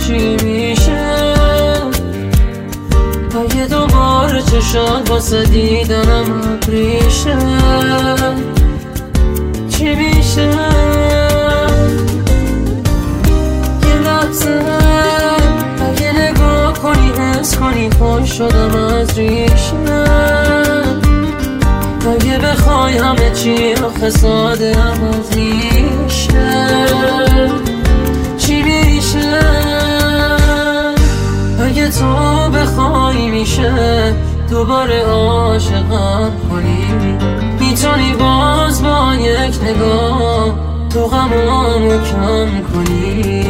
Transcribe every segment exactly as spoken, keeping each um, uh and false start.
چی میشه اگه دوباره چشات واسه دیدنم ابریشه؟ چی میشه؟ یه لحظه اگه نگاه کنی حس کنی خوش شدم از ریشه. اگه بخوای همه چی آخه ساده هم از ریشه. چی میشه؟ اگه تو بخوای میشه دوباره عاشقم کنی. میتونی باز با یک نگاه تو غمامو کم کنی.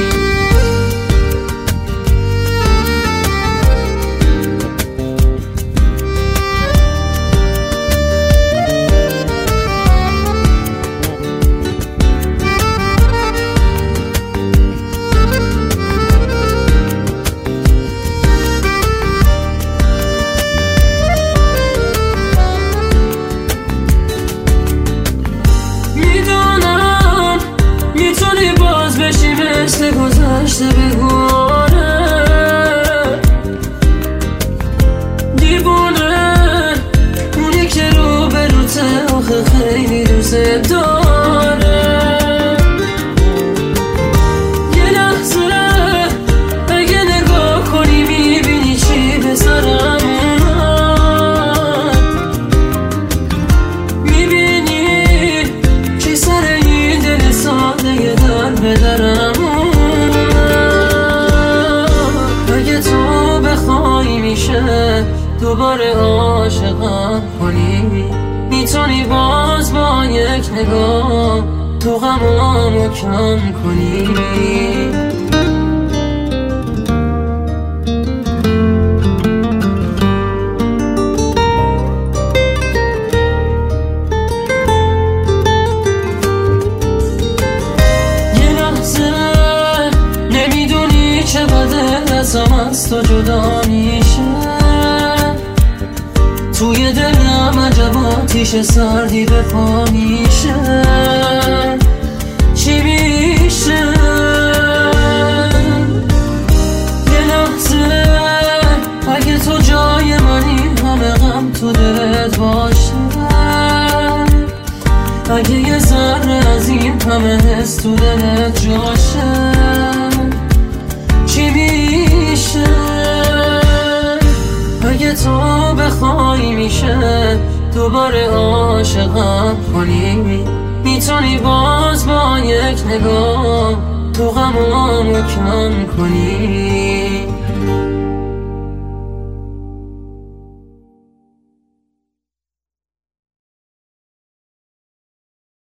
مثل گذشته بگونه دیوونه اونی که رو به روته آخه خیلی دوست داره. یه لحظه اگه نگاه کنی میبینی چی به سرم اومد. میبینی چی سر این دل ساده یه در به درم دوباره عاشقم کنی. میتونی باز با یک نگاه تو غمامو کم کنی. یه لحظه نمیدونی چه بده ازم از تو جدا میشه. توی دلم عجب آتیش سردی به پا میشه. چی میشه؟ یه لحظه اگه تو جای منی همه غم تو دلت باشه. اگه یه ذره از این همه حس تو دلت جاشه. چی میشه؟ اگه تو بخوای میشه دوباره عاشقم کنی. میتونی باز با یک نگاه تو غمامو کم کنی.